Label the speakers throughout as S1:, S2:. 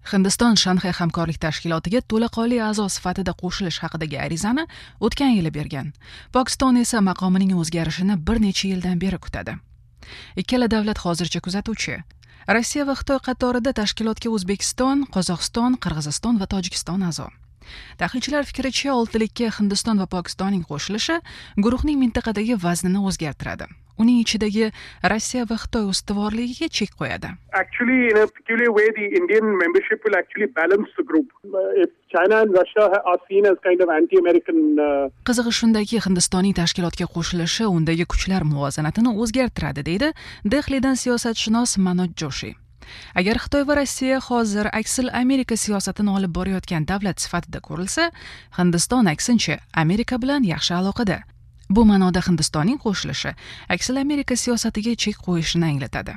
S1: Hindiston Shanxay hamkorlik tashkilotiga to'laqonli a'zo sifatida qo'shilish haqidagi arizani o'tgan yili bergan. Pokiston esa maqomining o'zgarishini bir necha yildan beri kutadi. Ikkala davlat hozircha kuzatuvchi. Rossiya va Xitoy qatorida tashkilotga O'zbekiston, Qozog'iston, Qirg'iziston va Tojikiston a'zo. Tahlilchilar fikricha, oltilikka Hindiston va Pokistonning qo'shilishi guruhning mintaqadagi vaznini o'zgartiradi. Uning ichidagi Rossiya va Xitoy ustuvorligiga chek qo'yadi.
S2: Actually, in a peculiar way, the Indian membership will actually balance the group. If China and Russia are seen as kind of anti-American.
S1: Qizig'i shundaki, Hindistonning tashkilotga qo'shilishi undagi kuchlar muvozanatini o'zgartiradi, deydi Dehlidan siyosatshunos Manoj Joshi. Agar Xitoy va Rossiya hozir aksil Amerika siyosatini olib borayotgan davlat sifatida ko'rilsa, Hindiston aksincha Amerika bilan yaxshi aloqada. Bu ma'noda Hindistonning qo'shilishi aksil Amerika siyosatiga chek qo'yishini anglatadi.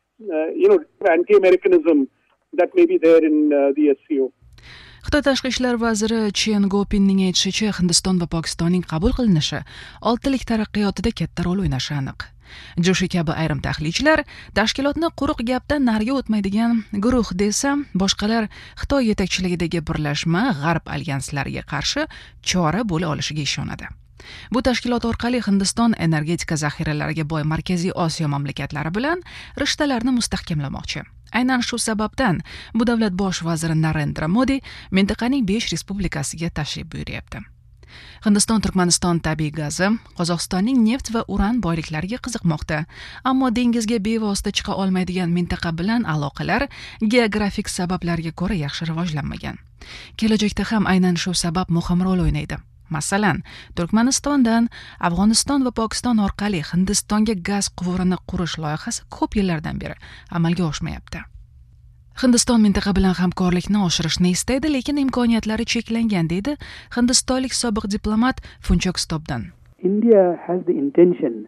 S2: Anti-Americanism that may be there in the SCO.
S1: Xitoy tashqi ishlar vaziri Chen Guopinning aytishicha, Hindiston va Pokistonning qabul qilinishi oltilik taraqqiyotida katta rol o'ynashi aniq. Joshi kabi ayrim tahlilchilar tashkilotni quruq gapdan nariga o'tmaydigan guruh desa, boshqalar Xitoy yetakchiligidagi birlashma G'arb alyanslariga qarshi chora bo'la olishiga ishonadi. Bu tashkilot orqali Hindiston energetika zaxiralariga boy Markaziy Osiyo mamlakatlari bilan rishtalarni mustahkamlamoqchi. Aynan shu sababdan bu davlat bosh vaziri Narendra Modi mintaqaning 5 respublikasiga tashrif buyuryapti. Hindiston Turkmaniston tabiiy gazi, Qozog'istonning neft va uran boyliklariga qiziqmoqda, ammo dengizga bevosita chiqa olmaydigan mintaqa bilan aloqalar geografik sabablarga ko'ra yaxshi rivojlanmagan. Kelajakda ham aynan shu sabab muhim rol o'ynaydi. Masalan, Turkmanistondan Afg'oniston va Pokiston orqali Hindistonga gaz quvurini qurish loyihasi ko'p yillardan beri amalga oshmayapti. Hindiston mintaqa bilan hamkorlikni oshirishni istaydi, lekin imkoniyatlari cheklangan, deydi hindistonlik sobiq diplomat Funchok Stobdan.
S3: India has the intention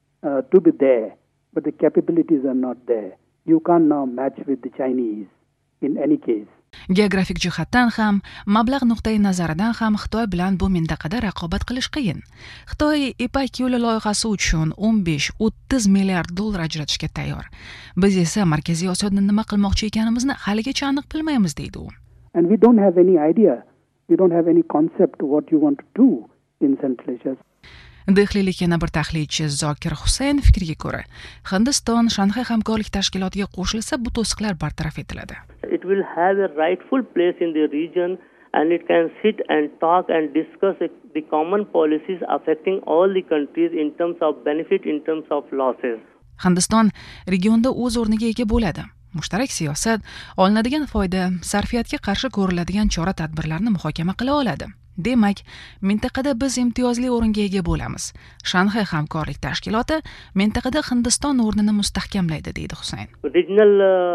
S3: to be there, but the capabilities are not there. You can't now match with the Chinese in any case.
S1: Geografik jihatdan ham, mablag' nuqtai nazaridan ham Xitoy bilan bu mintaqada raqobat qilish qiyin. Xitoy Ipak yo'li loyihasi uchun 15-30 milliard dollar ajratishga tayyor. Biz esa Markaziy Osiyoda nima qilmoqchi ekanimizni haligacha aniq bilmaymiz, deydi u.
S3: And we don't have any idea. We don't have any concept what you want to do in Central Asia.
S1: Dehlilik yana bir tahlilchi Zokir Husayn fikriga ko'ra, Hindiston Shanxay hamkorlik tashkilotiga qo'shilsa, bu to'siqlar bartaraf etiladi.
S4: It will have a rightful place in the region and it can sit and talk and discuss the common policies affecting all the countries in terms of benefit, in terms of losses.
S1: Hindiston regionda o'z o'rniga ega bo'ladi. Mushtarak siyosat, olinadigan foyda, sarfiyatga qarshi ko'riladigan chora-tadbirlarni muhokama qila oladi. Demak, mintaqada biz imtiyozli o'ringa ega bo'lamiz. Shanxay hamkorlik tashkiloti mintaqada Hindiston o'rnini mustahkamlaydi, deydi Husayn.
S4: Regional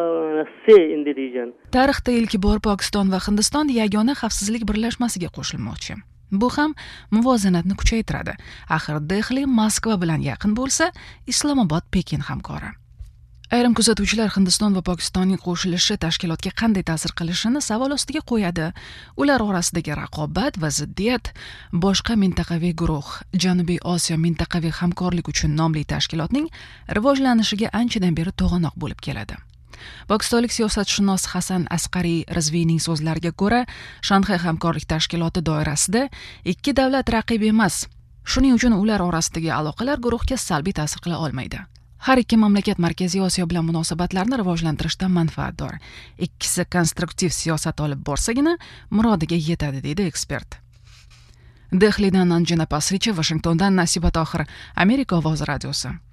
S4: say in the region.
S1: Tarixda ilk bor Pokiston va Hindiston yagona xavfsizlik birlashmasiga qo'shilmoqchi. Bu ham muvozanatni kuchaytiradi. Axir Dehli Moskva bilan yaqin bo'lsa, Islomobod Pekin hamkori. Ayrim kuzatuvchilar Hindiston va Pokistonning qo'shilishi tashkilotga qanday ta'sir qilishini savol ostiga qo'yadi. Ular orasidagi raqobat va ziddiyat boshqa mintaqaviy guruh, Janubiy Osiyo mintaqaviy hamkorlik uchun nomli tashkilotning rivojlanishiga anchadan beri to'g'anoq bo'lib keladi. Pokistonlik siyosatshunos Hasan Asqari Rizviyning so'zlariga ko'ra, Shanxay hamkorlik tashkiloti doirasida ikki davlat raqib emas. Shuning uchun ular orasidagi aloqalar guruhga salbiy ta'sir qila olmaydi. Har ikki mamlakat Markaziy Osiyo bilan munosabatlarni rivojlantirishdan manfaatdor. Ikkisi konstruktiv siyosat olib borsagina murodiga yetadi, deydi ekspert. Dehlidan Anjana Pasricha, Washingtondan Nasiba Tohir, Amerika ovozi radiosi.